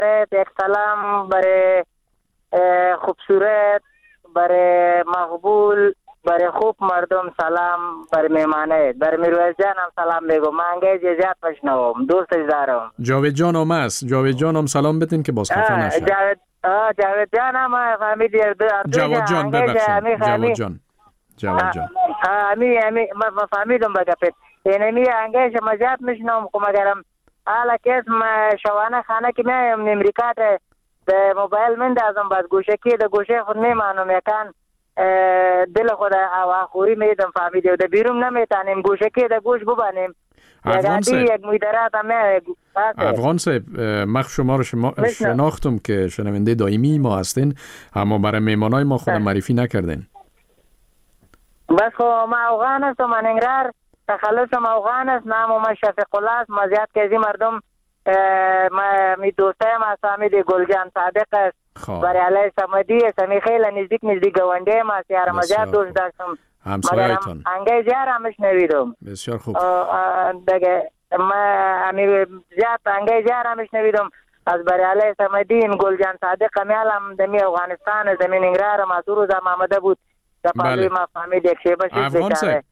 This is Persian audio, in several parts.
واسط یک سلام برای خوبصورت، برای مقبول، برای خوب مردم سلام، برای میمانه، برای میرویس جان هم سلام میگم. من انگیز زیاد مشنوم، دوستش دارم. جاوید جان هم است. جاوید جان هم سلام بدین که باز خفه نشه. جاوید جان هم فهمید جواد جان ببخشید. جواد جان ما فهمیدم بگفت اینمی انگیز ما زیاد مشنوم. که مگرم حالا که اسم شوانه خانه که میایم امریکا ده موبایل من دازم بعد گوشه که ده گوشه خود میمانم یکان دل خود آخوری میدم فهمیده و ده بیرون نمیتانیم گوشه که ده گوش ببانیم. افغان صاحب یک مدیرات همه افغان صاحب من شما رو شناختم که شنونده دائمی ما هستین، اما برای میمانای ما خود معرفی نکردین. بس خو ما افغان هستم، من انگرار تخلصم افغان است. نام ما شفیق الله است. ما زیاد که مردم می دوستای ما سامید گلجان صادق است، برای علی سمدی است. می خیلی نزدیک گوانده ما سیار ما زیاد دوست داشتم. همسایتون انگه زیار همش نویدم. بسیار خوب. دیگه ما زیاد انگه زیار همش نویدم از برای علی سمدی گلجان صادق میالم دمی افغانستان زمین انگرار ما دو روز آمده بود. بله. ما فهمید یک شیبه افغان صاحب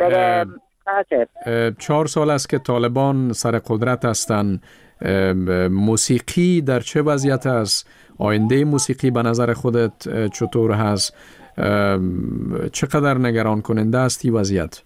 4 سال است که طالبان سر قدرت هستند. موسیقی در چه وضعیت است؟ آینده موسیقی به نظر خودت چطور هست؟ چقدر نگران کننده است این وضعیت؟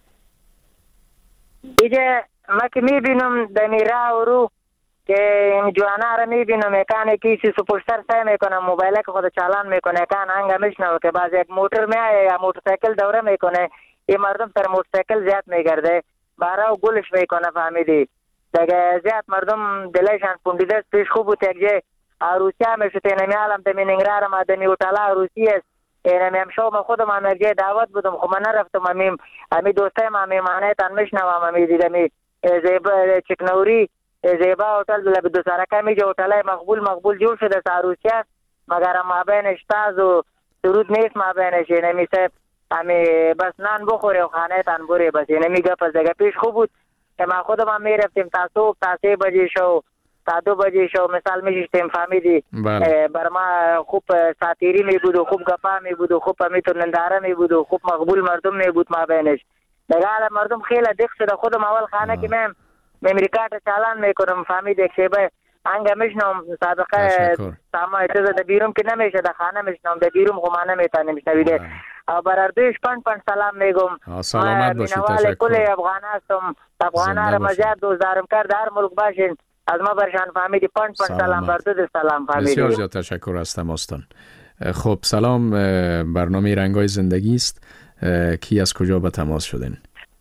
دیگه ما که میبینم دمی راه و رو که این جوانا را میبینم یکان کسی سپوشتر سعی میکنه موبایل که خود چالان میکنه یکان هنگا میشنوه که بعض یک موتر میایه یا موتورسایکل دوره میکنه، این مردم سر موتورسایکل زیاد میگرده بارا و گلش میکنه فهمیدی. دیگه زیاد مردم دلشان پوندیده است. پیش خوب بود یک جای عروسی هم شد اینمی عالم دمی ننگرار ما دمی اوتالا عروسی است. اینمی هم شو ما خودم هم یک جای دعوت بودم خب من نرفتم. امی دوستای ما میمانه تن میشنوم امی دیدمی چکنوری زیبا هتل لب دو سرکه میجه هتلای مقبول جور شده عروسی است، مگر ما بینش تاز و درود نیست ما بینش. اینمی سب امی بس نان بخوری و خانه تن بوری بس اینمی گپ از دیگه پیش خوب بود که ما خودم هم میرفتیم تا صبح تا 3 بجه شو تا 2 بجه شو مثال میشتیم فهمیدی. بر ما خوب ساتیری می بود و خوب گپا می بود و خوب میتون ننداره می بود و خوب مقبول مردم می بود ما بینش. دیگه مردم خیلی دق شده. خودم اول خانه که من امریکا تا چالان میکنم فهمید یک شیبه انگه میشنم صادقه ساما اجازه ده بیرون که نمیشه ده خانه میشنم ده بیرون خمانه میتانیم میشنویده. برار دویش پن سلام میگم. سلامت باشید. تشکر. کل افغان هستم. افغان ها را مزید دوست دارم کرد هر ملک باشین از ما برشان فهمیدی پن سلام بر دو سلام فهمیدی. بسیار زیاد تشکر هستم استان. خب سلام، برنامه رنگای زندگی است. کی از کجا به تماس شدین؟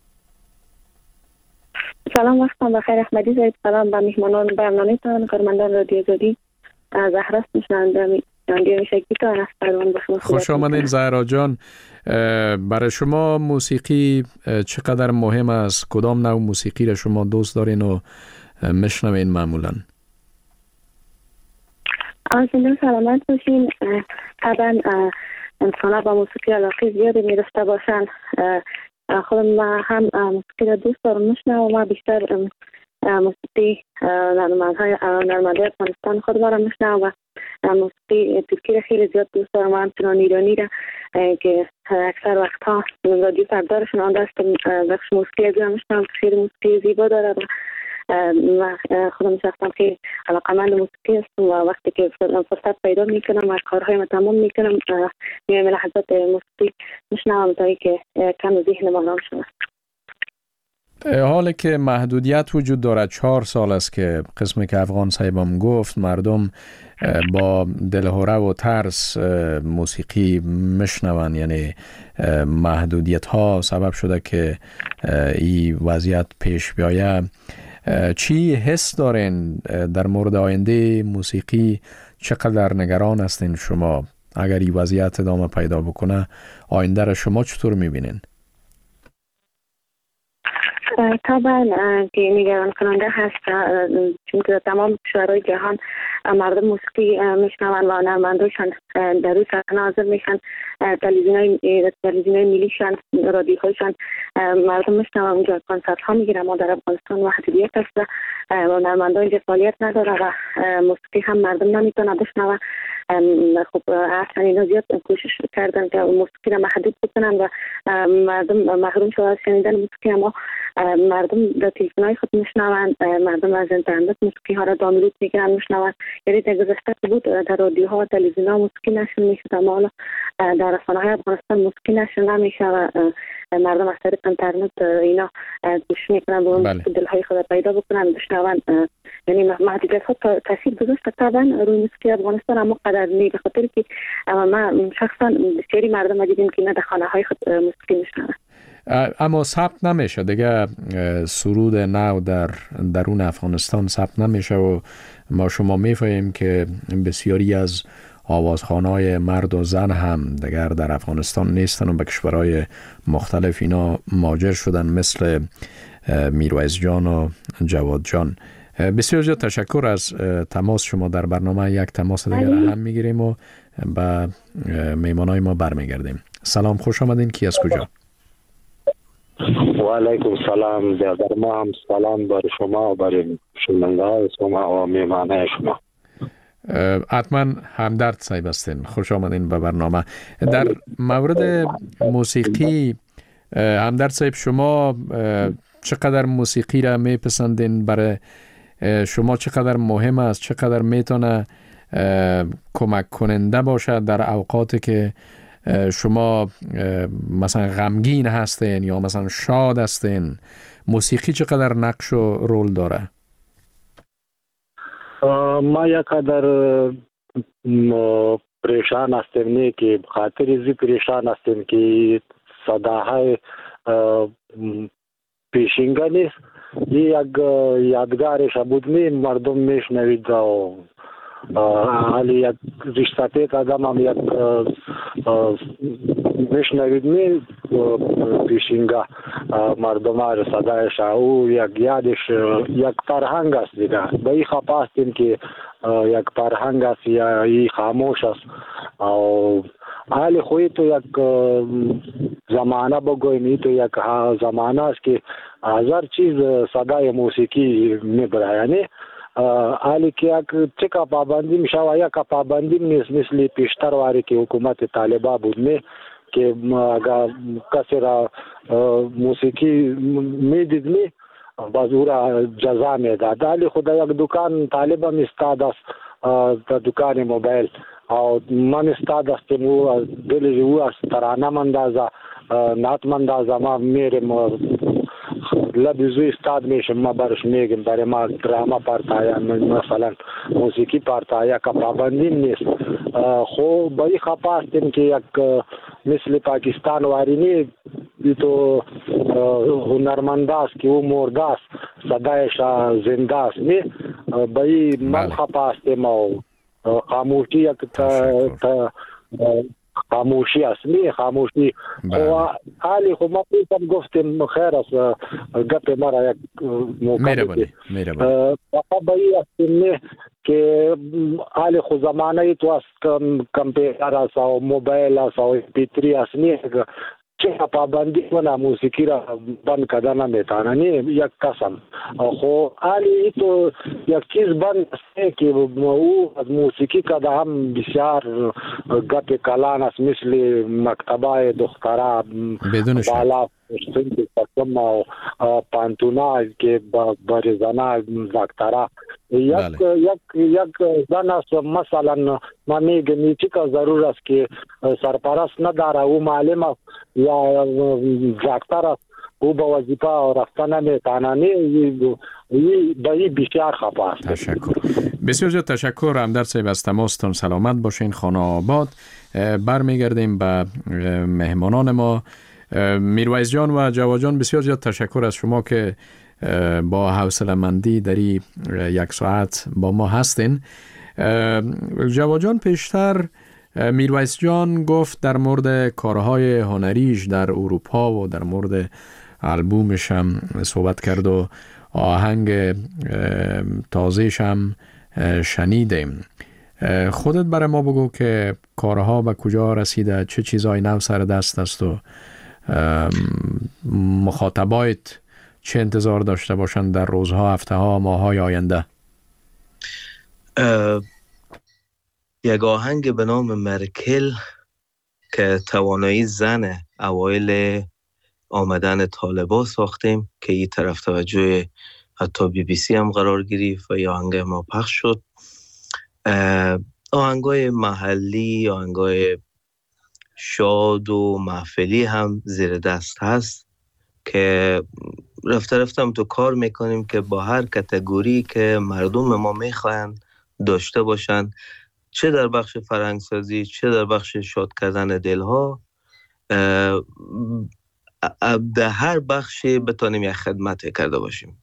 سلام، وقتم بخیر. احمدی زاید. سلام به میهمانان برنامه تان، کارمندان رادیو زادی. زهرا میشنونده رادیو شکی تان است. خوش آمدین زهرا جان. برای شما موسیقی چقدر مهم است؟ کدام نوع موسیقی را شما دوست دارین و میشنوین معمولا؟ زنده سلامت باشین. طبعا انسان با موسیقی علاقه زیادی میرفته باشن. خودم ما هم موسیقی را دوست دارم میشنوم. ما بیشتر موسیقی نرمنده افغانستان خود را میشنوم و موسیقی ترکی را خیلی زیاد دوست دارم. همچنان ایرانی را که اکثر وقتها رادیو سردارشون آن دست بخش موسیقی از میشنوم که خیلی موسیقی زیبا داره و خودم شخصا خیلی علاقه‌مند موسیقی هستم و وقتی که فرصت پیدا میکنم و کارهایم تمام میکنم میام لحظات موسیقی میشنوم تا اینکه کم ذهن ما آرام شود. حالی که محدودیت وجود دارد 4 سال است که قسمی که افغان صاحبم گفت مردم با دلهوره و ترس موسیقی مشنون، یعنی محدودیت ها سبب شده که این وضعیت پیش بیاید. چی حس دارین در مورد آینده موسیقی؟ چقدر نگران هستین شما اگر این وضعیت ادامه پیدا بکنه؟ آینده را شما چطور میبینین؟ طبعا که نگران کننده هست، چون که تمام کشورهای جهان مردم موسیقی میشنون و هنرمندایشان در روی صحنه حاضر میشن، تلویزیونهای ملیشان، رادیوهایشان مردم میشنون، اونجا کنسرت ها میگیرن. ما در افغانستان محدودیت هست و هنرمندا اینجا فعالیت نداره و موسیقی هم مردم نمیتونه بشنوه. خب اصلا اینا زیاد کوشش کردن که موسیقی را محدود بکنن و مردم محروم شده از شنیدن موسیقی. اما مردم در تلفن‌های خود میشنون، مردم از اینترنت موسیقی ها را دانلود میکنن میشنون. یعنی در گذشته بود در رادیوها و تلویزیون‌ها موسیقی نشر میشد، اما حالا در رسانه‌های افغانستان موسیقی نشر نمیشه و مردم از طریق اینترنت اینا گوش میکنن و موسیقی دلهای خود پیدا بکنن بشنون. یعنی محدودیت ها تاثیر گذاشته طبعا روی موسیقی افغانستان، اما قدر نی، به خاطر که ما شخصا بسیاری مردم دیدیم که اینا در خانه‌های خود موسیقی میشنون. اما ثبت نمیشه دیگه، سرود نو در درون افغانستان ثبت نمیشه و ما شما میفهمیم که بسیاری از آوازخوان‌های مرد و زن هم دیگر در افغانستان نیستن و به کشورهای مختلف اینا مهاجر شدن، مثل میرویس جان و جواد جان. بسیار زیاد تشکر از تماس شما در برنامه. یک تماس دیگر هم میگیریم و به میمانای ما برمیگردیم. سلام، خوش آمدین. کی از کجا؟ و علیکم سلام. در ما هم سلام بر شما و بر شنونده شما و میمانای شما. حتما همدرد صاحب هستین، خوش آمدین به برنامه. در مورد موسیقی همدرد صاحب، شما چقدر موسیقی را میپسندین؟ برای شما چقدر مهم است؟ چقدر میتونه کمک کننده باشه در اوقاتی که شما مثلا غمگین هستین یا مثلا شاد هستین؟ موسیقی چقدر نقش و رول داره؟ ما یک قدر پریشان هستیم، نه که خاطر زی پریشان هستیم که صداهای پیشینگا نیست. یک یادگارش بود می مردم میشنوید و حالی یک رشتت آدم هم یک میشنوید می پیشینگا مردم ها صدایش او یک یادش یک فرهنگ است دیگه. به این خفا هستیم که یک فرهنگ است یا این خاموش است. و حالی خوی تو یک زمانه بگویم، تو یک زمانه است که هزار چیز صدای موسیقی میبره. حالی که یک چکا پابندی میشه و یک پابندی نیست، مثل پیشتر واری که حکومت طالبا بود نه که اگر کسی را موسیقی میدید نه باز او را جزا میداد. حالی خود یک دکان طالبا میستاد است در دکان موبایل او من استاد هستم و دلی او است ترانه مندازه نعت مندازه. ما میرم لبزوی استاد میشم، ما برش میگم برای ما دراما پارتایا مثلا موسیقی پارتایا که پابندی نیست. خو بایی خفا هستیم که یک مثل پاکستان واری نی تو هنرمند است که او مرده است صدایش زنده است نی. بایی من خفا هستیم و خاموشی یک خاموشی است نی خاموشی. حالی خب ما پیشم گفتیم خیر است گپ مرا یک موقع فقط بایی هستیم نه که حالی خود زمانه تو است کمپیوتر است و موبایل است و پیتری است نی چه پابندی کنه موسیقی را بند کردن نمیتونه نه یک قسم. خو حالی تو یک چیز بند است که او از موسیقی کده هم بسیار گپ کلان است، مثل مکتبه دختره بالا سنتی و پانتونا که بریزانه دکتره یک زن است. مثلا ما میگم چی که ضرور است که سرپرست نداره او معلم یا دکتر است او با وظیفه رفته نمیتونه به این بسیار خفا است. تشکر، بسیار زیاد تشکر همدرد صاحب از تماستون. سلامت باشین. خانه آباد. برمیگردیم به مهمانان ما. میرویس جان و جواد جان، بسیار زیاد تشکر از شما که با حوصله‌مندی در یک ساعت با ما هستین. جواد جان، پیشتر میرویس جان گفت در مورد کارهای هنریش در اروپا و در مورد آلبومش هم صحبت کرد و آهنگ تازهش هم شنیدیم. خودت برای ما بگو که کارها به کجا رسیده، چه چیزای نو سر دست است و مخاطبایت چه انتظار داشته باشند در روزها، هفته ها، ماهای آینده؟ یک آهنگ به نام مرکل که توانایی زن اوایل آمدن طالبا ساختیم که این طرف توجه حتی BBC هم قرار گرفت و این آهنگ ما پخش شد. آهنگای محلی، آهنگای شاد و محفلی هم زیر دست هست که رفتم تو کار میکنیم که با هر کتگوری که مردم ما میخواین داشته باشن، چه در بخش فرهنگسازی، چه در بخش شاد کردن دلها، در هر بخشی بتونیم یک خدمت کرده باشیم.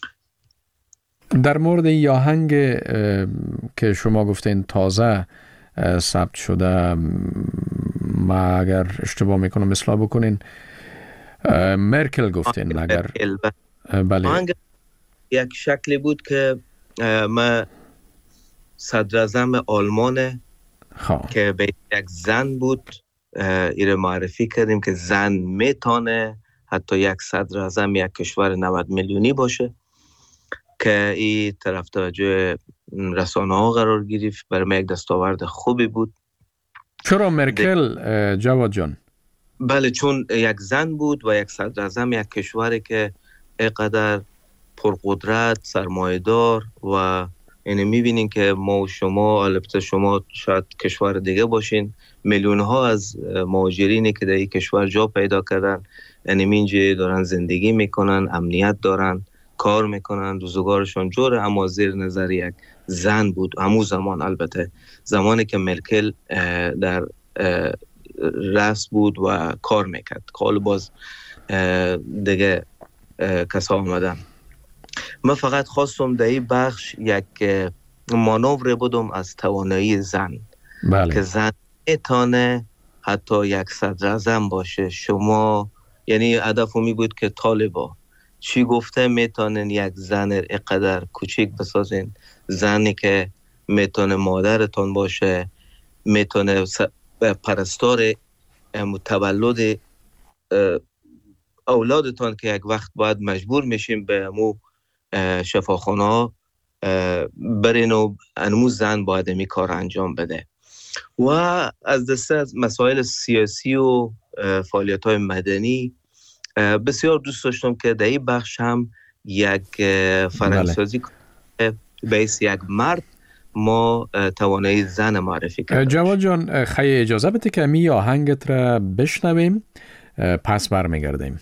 در مورد این آهنگ که شما گفتین تازه ثبت شده، ما اگر اشتباه میکنم اصلاح بکنین، مرکل گفتین اگر بله. آهنگ یک شکلی بود که ما صدر اعظم آلمان که به یک زن بود ایره معرفی کردیم که زن میتونه حتی یک صدر اعظم یک کشور 90 میلیونی باشه، که این طرف توجه رسانه ها قرار گرفت. برای من یک دستاورد خوبی بود. چرا مرکل جواد جان؟ بله، چون یک زن بود و یک صدر اعظم یک کشوری که اینقدر پرقدرت، سرمایه‌دار و یعنی میبینین که ما و شما، البته شما شاید کشور دیگه باشین، میلیون ها از مهاجرینی که در این کشور جا پیدا کردن، یعنی اینجا دارن زندگی میکنن، امنیت دارن، کار میکنن، روزگارشون جوره. اما زیر نظر یک زن بود همون زمان، البته زمانی که مرکل در رأس بود و کار میکرد. حالا باز دیگه کسا آمدن. من فقط خواستم در این بخش یک مانور بودم از توانایی زن. بله. که زن میتونه حتی یک صدر اعظم باشه. شما یعنی هدف می بود که طالبا چی گفته میتونن یک زن اینقدر کوچیک بسازین، زنی که میتونه مادرتون باشه، میتونه پرستار تولد اولادتون که یک وقت باید مجبور میشیم به امو شفاخانه برین و انمو زن باید می کار انجام بده. و از دسته از مسائل سیاسی و فعالیت های مدنی بسیار دوست داشتم که در این بخش هم یک فرهنگسازی بیس یک مرد ما توانایی زن معرفی کرده. جواد جان خیلی اجازه بده که می آهنگت را بشنویم، پس برمیگردیم.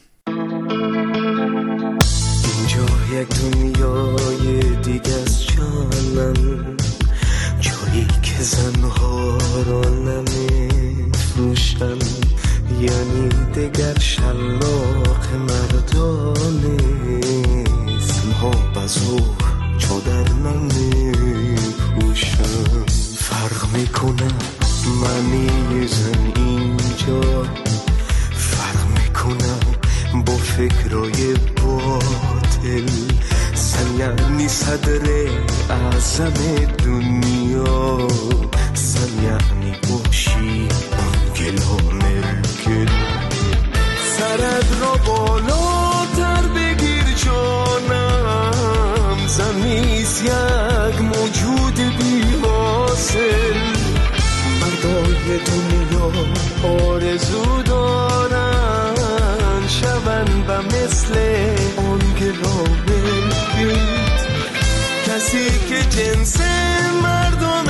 اینجا یک دنیای دیگه از جانم، جایی که زنها را نمیفروشن، یعنی دیگر شلاق مردانه اسمها بزرگ چادر نمیپوشن. فرق میکنه معنی زن اینجا، فرق میکنه با فکرای باطل. زن یعنی صدر اعظم دنیا، زن یعنی باشی آنگلا مرکل. سرت را بالاتر بگیر جانم، زن نیست یک موجود بی حاصل. مردای دنیا آرزو دارن شون و مثل آنگلا مرکل. کسی که جنس مردم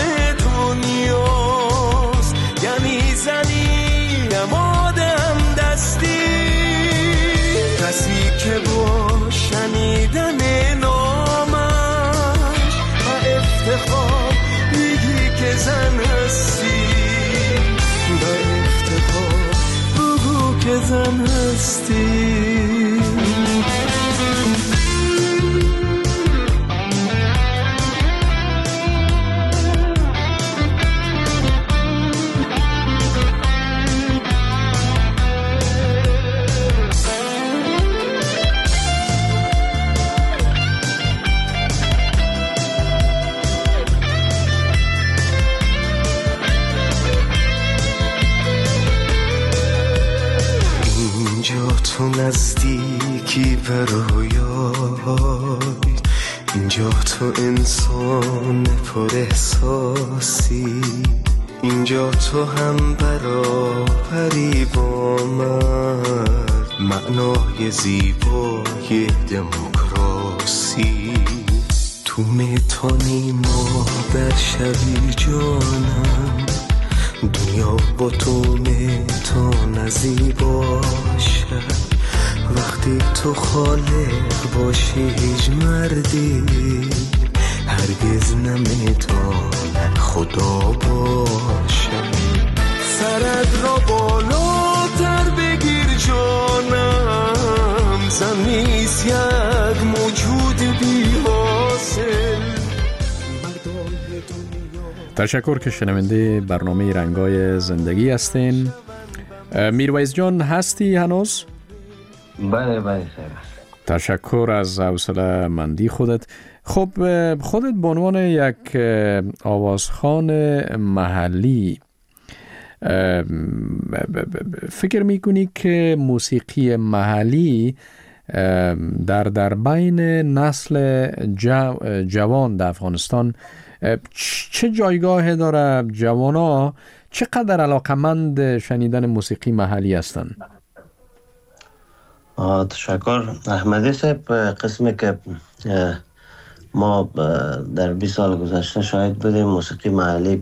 دنیاست، یعنی زنی نمادم دستی. کسی که با شنیدن نامش و افتخار میگی که زن هستی، و افتخار بگو که زن هستی. نزدیکی و رویای، اینجا تو انسان پر احساسی، اینجا تو هم برابری با مرد، معنای زیبای دموکراسی. تو میتونی مادر شوی جانم، دنیا با تو میتونه زیبا شد. وقتی تو خالق باشی هیچ مردی هرگز نمیتونه خدا باشه. سرت را بالاتر بگیر جانم، زمیست یک موجود بی حاصل. تشکر که شنونده برنامه رنگای زندگی هستین. میرویس جان هستی هنوز؟ بله بله. تشکر از حوصله مندی خودت. خب خودت به عنوان یک آوازخوان محلی فکر میکنی که موسیقی محلی در بین نسل جوان در افغانستان چه جایگاه داره؟ جوانا چقدر علاقمند شنیدن موسیقی محلی هستند؟ تشکر احمدی صاحب. قسمی که ما در 20 سال گذشته شاهد بودیم موسیقی محلی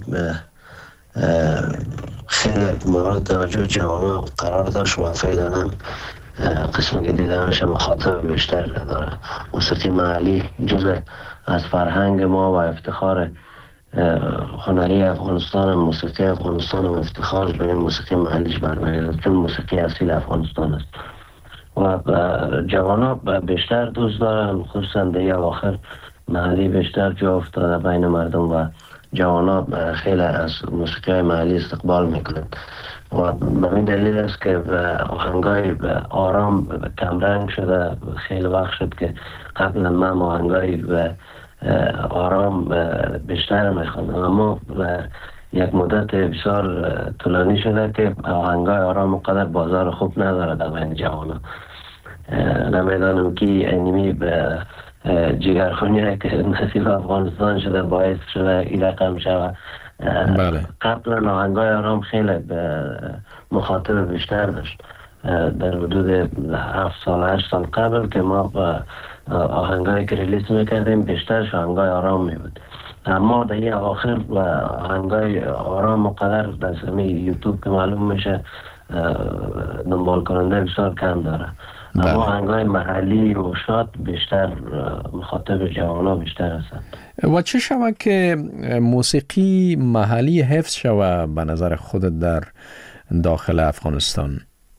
خیلی مورد توجه جوانان قرار داشت و فعلا قسمی که دیدنش مخاطب بیشتر داره. موسیقی محلی جزء از فرهنگ ما و افتخار هنری افغانستان، موسیقی افغانستان و افتخارش به این موسیقی محلیش برمیگرده، چون موسیقی اصیل افغانستان است و جوانا بیشتر دوست دارن، خصوصا در اواخر محلی بیشتر جا افتاده بین مردم و جوانا خیلی از موسیقی محلی استقبال میکنن و به این دلیل است که آهنگای آرام کمرنگ شده. خیلی وقت شد که قبلا من آهنگای آرام بیشتر میخوندم، اما یک مدت بسیار طولانی شده که آهنگای آرام قدر بازار خوب نداره در بین جوانا. نمیدانم که اینمی به جگرخونی که نصیب افغانستان شده باعث شده این رقم شده. بله. قبلا آهنگای آرام خیلی مخاطب بیشتر داشت. در حدود 7 سال 8 سال قبل که ما آهنگایی که ریلیز میکردیم بیشترش آهنگای آرام میبود، اما در این اواخر آهنگای آرام مقدر در سمی یوتیوب که معلوم میشه دنبال کننده بسیار کم داره. اما آهنگای محلی و شاد بیشتر مخاطب جوانا بیشتر هستند. و چه شود که موسیقی محلی حفظ شود به نظر خودت در داخل افغانستان؟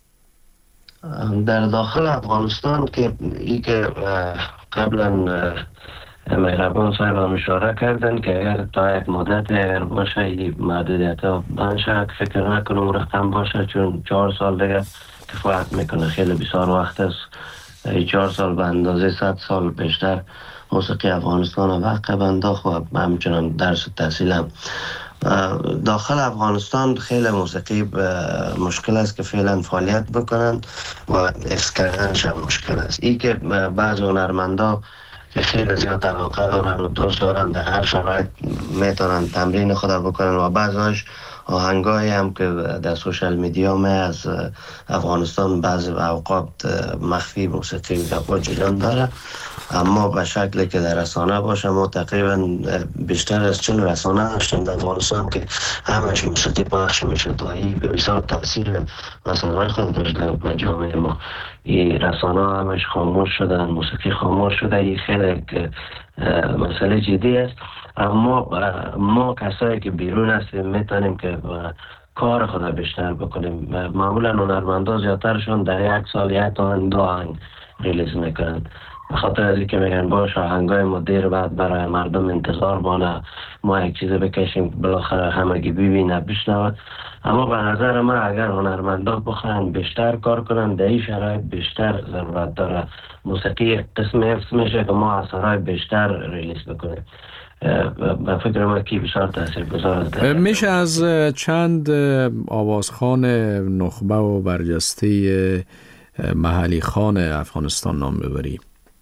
در داخل افغانستان که ای که قبلا مهربان صاحب هم اشاره کردن که اگر تا یک مدت اگر باشه این محدودیت ها بنشه، فکر نکنم رقم باشه، چون 4 سال دیگه کفایت میکنه. خیلی بسیار وقت است. 4 سال به اندازه 100 سال بیشتر موسیقی افغانستان وقت انداخت و همچنان درس تحصیلم. داخل افغانستان خیلی موسیقی مشکل است که فعلا فعالیت بکنن و حفظ کردنش هم مشکل است. این که بعض هنرمندا که خیلی زیاد علاقه دارن و دوست دارن در هر شرایط میتونن تمرین خود بکنن و بعضاش آهنگایی هم که در سوشال میدیا از افغانستان بعض اوقات مخفی موسیقی و جریان داره، اما به شکلی که در رسانه باشه. ما تقریبا بیشتر از 40 رسانه هستند در افغانستان که همش موسیقی پخش میشه تا این بسیار تاثیر رسانه‌های خود داشته به جامعه ما. این رسانه همش خاموش شدن، موسیقی خاموش شده. این خیلی مسئله جدی است، اما ما کسایی که بیرون هستیم میتونیم که کار خود بیشتر بکنیم. معمولا هنرمندا زیادترشون در 1 سال 1 تا 2 آهنگ ریلیز میکنن، به خاطر از اینکه میگن باش آهنگای ما دیر بعد برای مردم انتظار بانه، ما یک چیز بکشیم بالاخره همگی ببینه بشنوه. اما به نظر من اگر هنرمندا بخواهن بیشتر کار کنن در این شرایط بیشتر ضرورت داره. موسیقی قسم حفظ میشه که ما اثرهای بیشتر ریلیز بکنیم. به فکر من که بسیار تاثیر گذاره. میشه از چند آوازخوان نخبه و برجسته محلی خان افغانستان نام ببری؟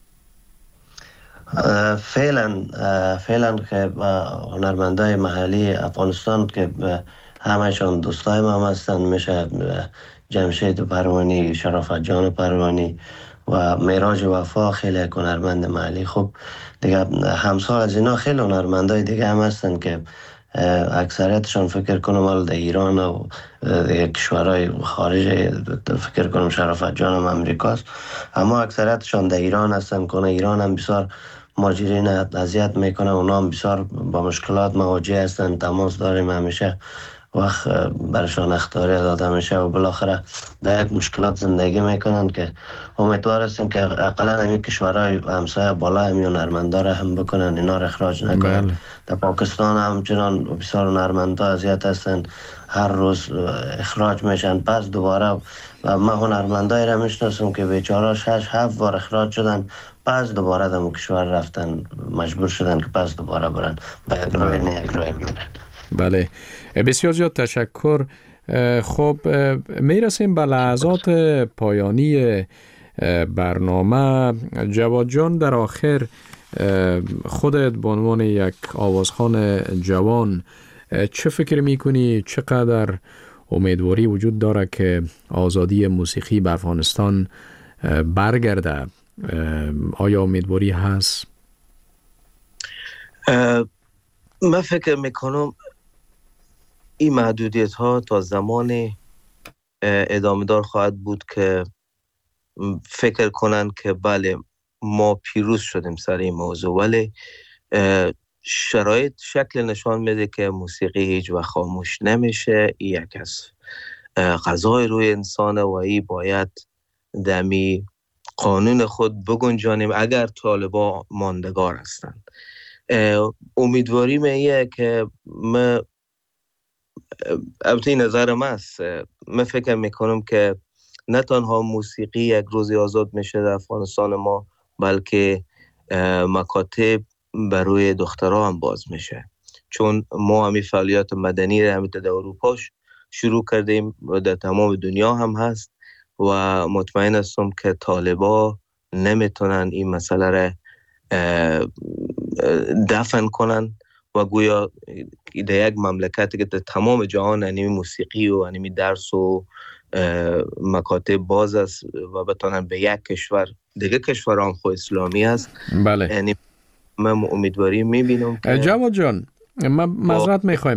فعلا که هنرمندای محلی افغانستان که همشون دوستای ما هستند، میشه جمشید پروانی، شرافت جان پروانی و معراج وفا، خیلی هنرمند محلی. خب دیگه همسال از اینا خیلی هنرمندای دیگه هم هستن که اکثریتشون فکر کنم حال در ایران و کشورهای خارج، فکر کنم شرافت جان هم امریکاست، اما اکثریتشون در ایران هستن. کنه ایران هم بسیار ماجرین اذیت میکنه، اونا هم بسیار با مشکلات مواجه هستن. تماس داریم همیشه، وقت برشان اخطاری داده میشه و بالاخره در یک مشکلات زندگی میکنن که امیدوار هستیم که اقلا همین کشورهای همسایه بالا همین هنرمندا را هم بکنن، اینا را اخراج نکنن. در پاکستان همچنان بسیار هنرمندا اذیت هستن، هر روز اخراج میشن، پس دوباره. و ما هنرمندای را میشناسم که بیچاره 6-7 بار اخراج شدن، پس دوباره در کشور رفتن، مجبور شدن که پس دوباره برن به یک راه نه یک راه میرن. بله، بسیار زیاد تشکر. خب میرسیم به لحظات پایانی برنامه. جواد جان، در آخر خودت به عنوان یک آوازخوان جوان چه فکر میکنی؟ چقدر امیدواری وجود داره که آزادی موسیقی به افغانستان برگرده؟ آیا امیدواری هست؟ من فکر میکنم این محدودیت ها تا زمان ادامه دار خواهد بود که فکر کنن که بله ما پیروز شدیم سر این موضوع، ولی شرایط شکل نشان میده که موسیقی هیچ وقت خاموش نمیشه. این یک از قضای روی انسانه و این باید دمی قانون خود بگنجانیم اگر طالبا ماندگار هستند. امیدواری میه که البته نظر من است، من فکر میکنم که نه تنها موسیقی یک روزی آزاد میشه در افغانستان ما، بلکه مکاتب برای دخترها هم باز میشه، چون ما همین فعالیت مدنی را در اروپا شروع کردیم و در تمام دنیا هم هست و مطمئن هستم که طالبا نمیتونن این مسئله را دفن کنن و گویا در یک مملکتی که در تمام جهان انیمی موسیقی و انیمی درس و مکاتب باز است و بتونن به یک کشور دیگه، کشور هم خود اسلامی است. بله، یعنی من امیدواری میبینم که جواد جان، ما معذرت میخوایم،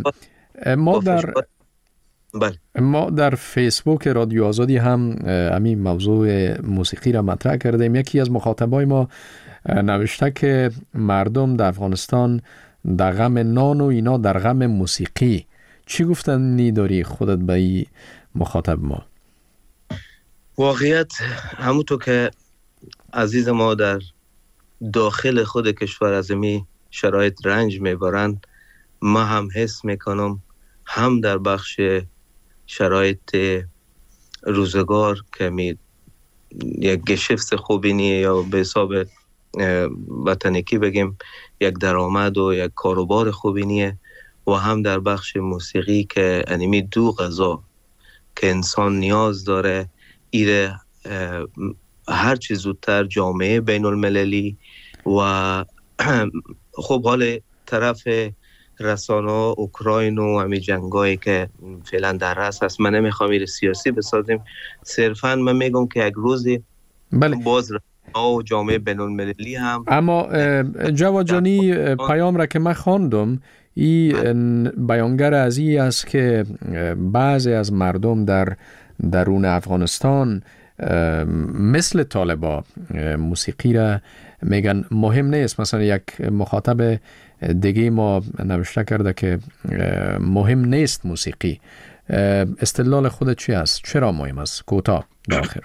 ما در فیسبوک رادیو آزادی هم همین موضوع موسیقی را مطرح کردیم. یکی از مخاطبای ما نوشته که مردم در افغانستان در غم نان و اینا در غم موسیقی. چی گفتنی داری خودت به این مخاطب ما؟ واقعیت همونطور که عزیز ما در داخل خود کشور از این شرایط رنج میبرن، ما هم حس میکنم هم در بخش شرایط روزگار که یک گشفت خوبی نیه یا به حساب وطنکی بگیم یک درآمد و یک کاروبار خوبی نیه، و هم در بخش موسیقی که انیمی دو غذا که انسان نیاز داره ایره هر چیز زودتر جامعه بین المللی و خب حال طرف رسانه اوکراین و همین جنگایی که فعلا در رأس هست، من نمیخوام این سیاسی بسازیم، صرفا من میگم که یک روزی باز و جامعه بین المللی هم. اما جواد جانی پیام را که من خواندم، این بیانگر از این است که بعضی از مردم در درون افغانستان مثل طالبا موسیقی را میگن مهم نیست. مثلا یک مخاطب دیگه ما نوشته کرده که مهم نیست موسیقی. استدلال خودت چی است؟ چرا مهم است؟ کوتاه داخل.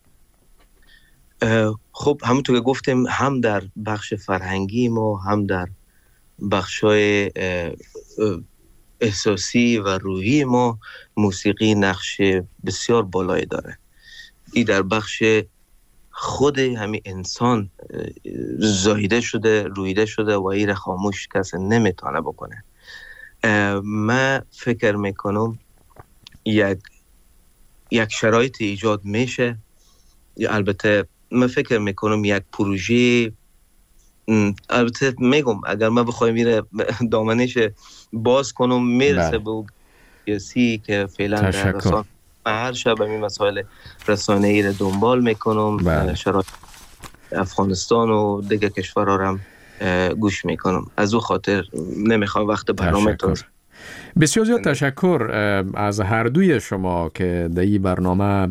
خب همونطور که گفتیم هم در بخش فرهنگی ما هم در بخشای احساسی و روحی ما موسیقی نقش بسیار بالایی داره. این در بخش خود همین انسان زایده شده، رویده شده و این خاموش کسی نمیتونه بکنه. من فکر میکنم یک شرایط ایجاد میشه البته من فکر میکنم یک پروژه، البته میگم اگر من بخوایم میره دامنش باز کنم میرسه به اون سیاسی که فعلا در رسانه هر شب این مسائل رسانه‌ای رو دنبال میکنم. شرایط افغانستان و دیگه کشورها رو هم گوش میکنم. از او خاطر نمیخوام وقت برنامه تون. بسیار زیاد تشکر از هر دوی شما که در این برنامه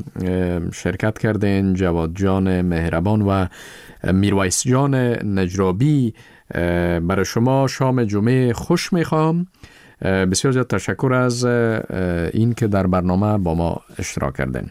شرکت کردین، جواد جان مهربان و میرویس جان نجرابی. برای شما شام جمعه خوش میخوام. بسیار زیاد تشکر از این که در برنامه با ما اشتراک کردین.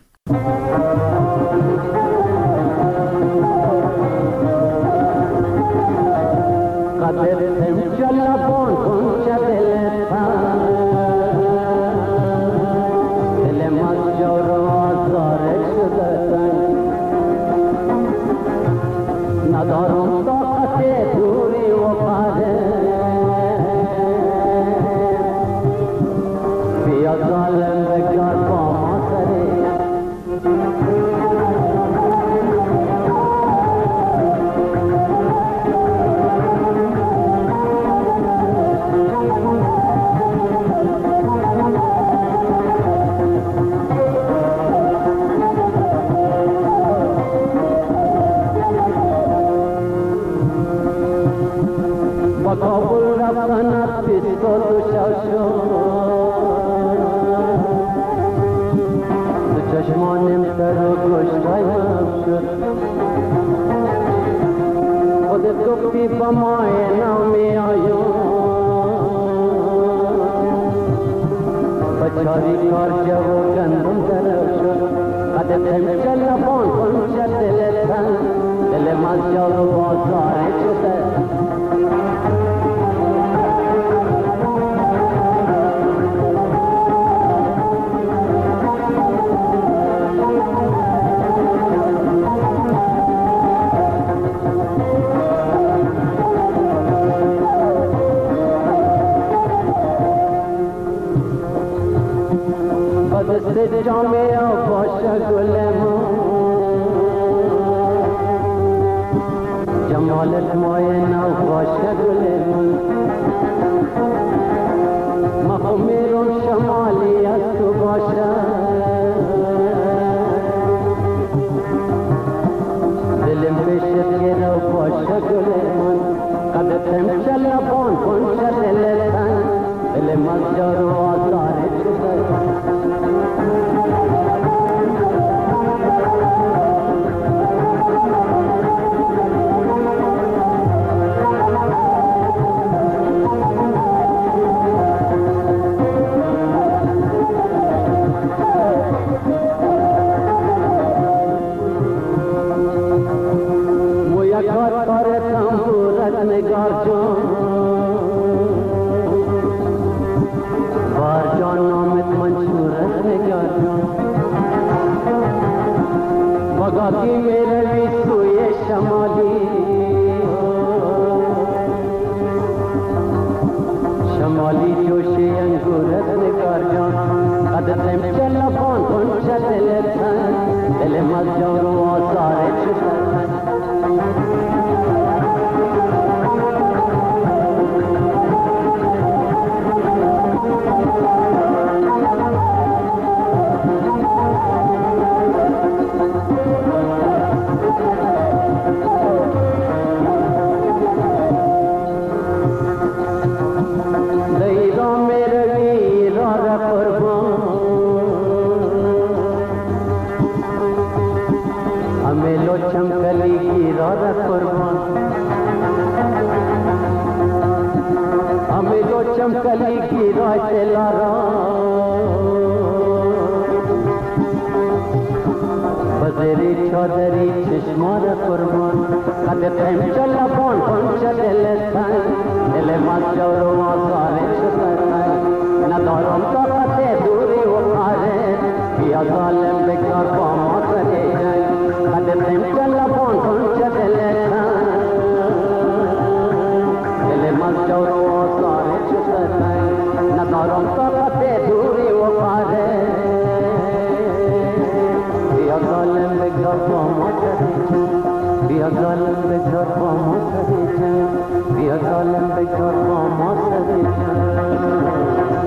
Come on. بیا ظالم بگذار با ما سر جنگ، بیا ظالم بگذار با ما سر جنگ.